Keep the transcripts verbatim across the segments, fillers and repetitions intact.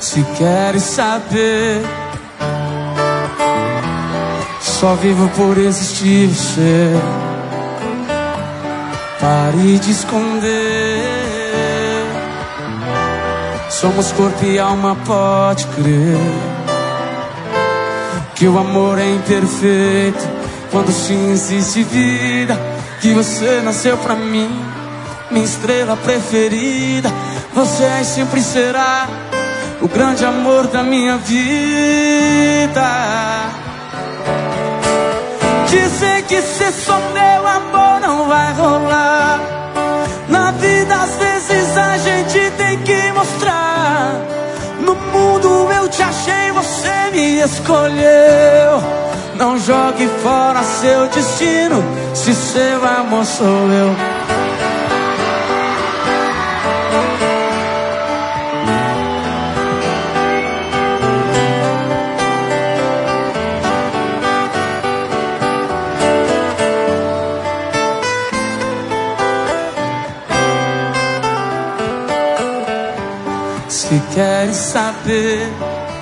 Se queres saber, só vivo por existir você. Pare de esconder. Somos corpo e alma, pode crer que o amor é imperfeito quando sim existe vida. Que você nasceu pra mim, minha estrela preferida. Você é e sempre será o grande amor da minha vida. Dizer que ser só meu amor não vai rolar. Na vida às vezes a gente tem que mostrar. No mundo eu te achei, você me escolheu. Não jogue fora seu destino, se seu amor sou eu. Se queres saber,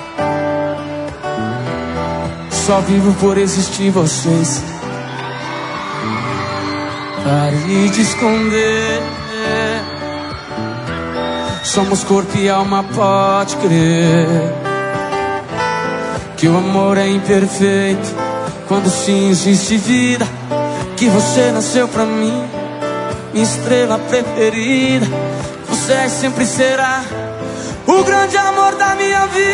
só vivo por existir vocês. Pare de esconder. Somos corpo e alma, pode crer que o amor é imperfeito quando sim existe vida. Que você nasceu pra mim, minha estrela preferida. Você é e sempre será o grande amor da minha vida.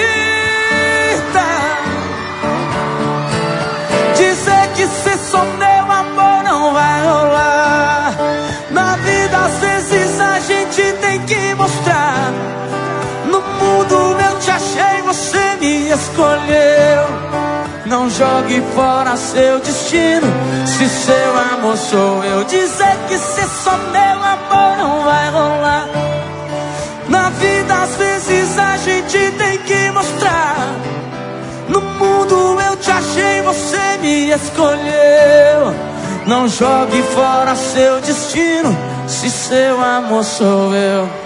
Dizer que ser só meu amor não vai rolar. Na vida às vezes a gente tem que mostrar. No mundo eu te achei, você me escolheu. Não jogue fora seu destino, se seu amor sou eu. Dizer que ser só meu amor não vai rolar. Na vida às vezes a gente tem que mostrar. No mundo eu te achei, você me escolheu. Não jogue fora seu destino, se seu amor sou eu.